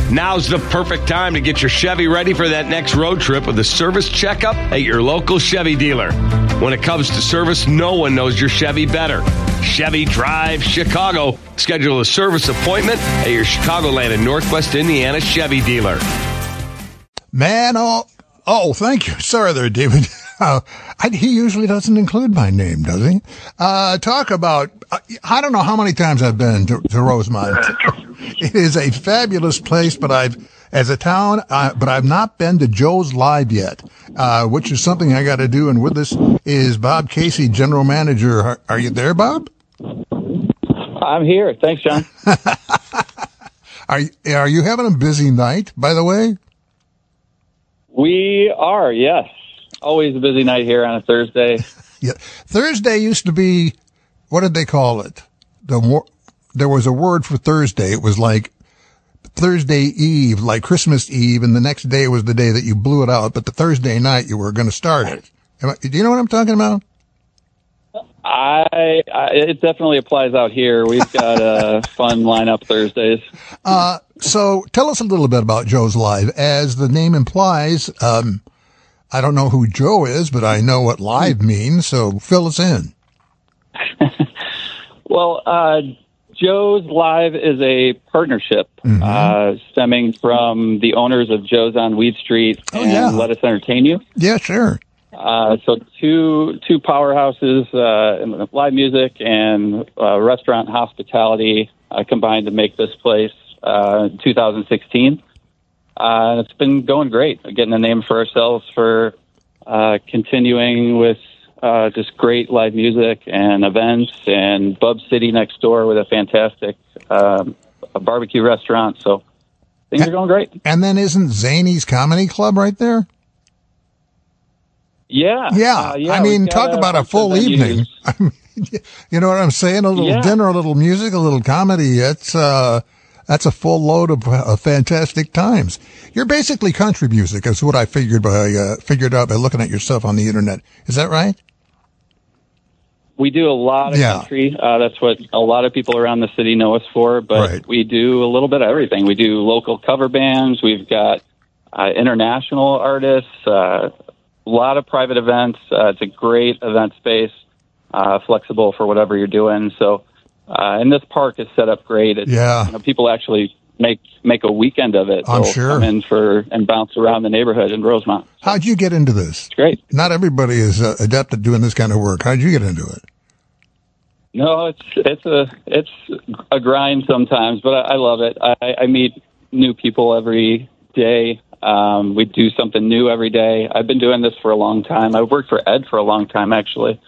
Now's the perfect time to get your Chevy ready for that next road trip with a service checkup at your local Chevy dealer. When it comes to service, no one knows your Chevy better. Chevy Drive Chicago. Schedule a service appointment at your Chicagoland and Northwest Indiana Chevy dealer. Man, thank you. Sorry there, David. He usually doesn't include my name, does he? Talk about, I don't know how many times I've been to Rosemont. It is a fabulous place, but as a town, but I've not been to Joe's Live yet, which is something I got to do. And with us is Bob Casey, General Manager. Are you there, Bob? I'm here. Thanks, John. Are you having a busy night, by the way? We are, yes. Always a busy night here on a Thursday. Yeah. Thursday used to be, what did they call it? There was a word for Thursday. It was like Thursday Eve, like Christmas Eve, and the next day was the day that you blew it out, but the Thursday night you were going to start it. Do you know what I'm talking about? It definitely applies out here. We've got a fun lineup Thursdays. So tell us a little bit about Joe's Live. As the name implies, I don't know who Joe is, but I know what live means, so fill us in. Well, Joe's Live is a partnership stemming from the owners of Joe's on Weed Street and Let Us Entertain You. Yeah, sure. So two powerhouses in live music and restaurant hospitality combined to make this place 2016. And it's been going great, getting a name for ourselves for continuing with just great live music and events, and Bub City next door with a fantastic a barbecue restaurant. So things are going great. And then isn't Zany's Comedy Club right there? Yeah. I mean, talk about a full evening. You know what I'm saying? A little dinner, a little music, a little comedy. That's a full load of fantastic times. You're basically country music, is what I figured out by looking at your stuff on the internet. Is that right? We do a lot of country. That's what a lot of people around the city know us for, but we do a little bit of everything. We do local cover bands. We've got international artists, a lot of private events. It's a great event space, flexible for whatever you're doing. So, and this park is set up great. People actually make a weekend of it. I'm sure. Come in and bounce around the neighborhood in Rosemont. How'd you get into this? It's great. Not everybody is adept at doing this kind of work. How'd you get into it? No, it's a grind sometimes, but I love it. I meet new people every day. We do something new every day. I've been doing this for a long time. I worked for Ed for a long time, actually.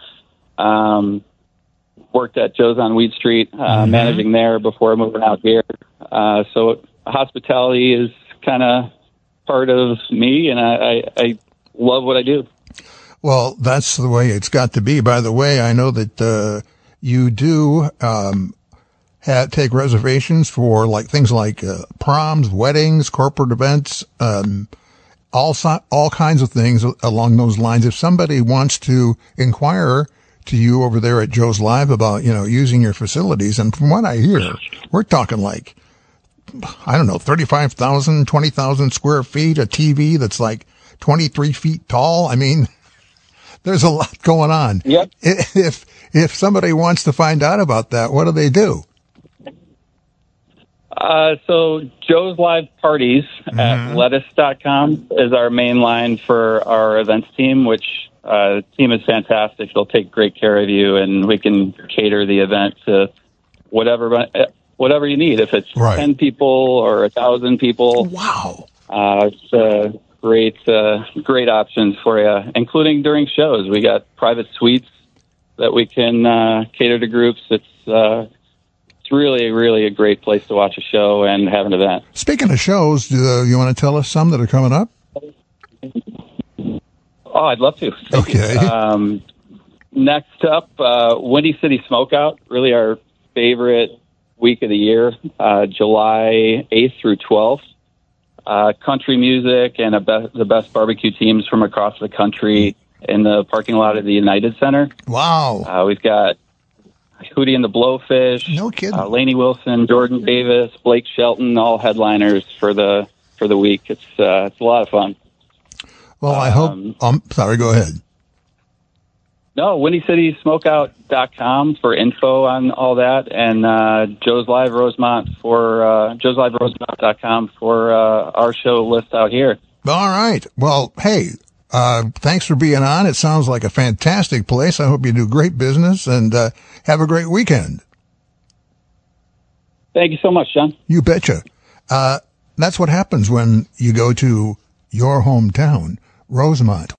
Worked at Joe's on Weed Street, managing there before moving out here. So hospitality is kind of part of me, and I love what I do. Well, that's the way it's got to be. By the way, I know that you do take reservations for things like proms, weddings, corporate events, all kinds of things along those lines. If somebody wants to inquire to you over there at Joe's Live about, using your facilities, and from what I hear, we're talking 35,000, 20,000 square feet, a TV that's 23 feet tall. I mean, there's a lot going on. Yep. If somebody wants to find out about that, what do they do? So Joe's Live Parties at lettuce.com is our main line for our events team, which the team is fantastic. They'll take great care of you, and we can cater the event to whatever you need. If it's 10 people or 1,000 people. Wow. It's great options for you, including during shows. We got private suites that we can cater to groups. It's really, really a great place to watch a show and have an event. Speaking of shows, do you want to tell us some that are coming up? Oh, I'd love to. Okay. Next up, Windy City Smokeout, really our favorite week of the year, July 8th through 12th. Country music and the best barbecue teams from across the country in the parking lot of the United Center. Wow. We've got Hootie and the Blowfish. No kidding. Lainey Wilson, Jordan Davis, Blake Shelton, all headliners for the week. It's a lot of fun. Well, I hope. Sorry, go ahead. No, WindyCitySmokeout.com for info on all that, and Joe's Live Rosemont for Joe'sLiveRosemont.com for our show list out here. All right. Well, hey, thanks for being on. It sounds like a fantastic place. I hope you do great business and have a great weekend. Thank you so much, John. You betcha. That's what happens when you go to your hometown, Rosemont.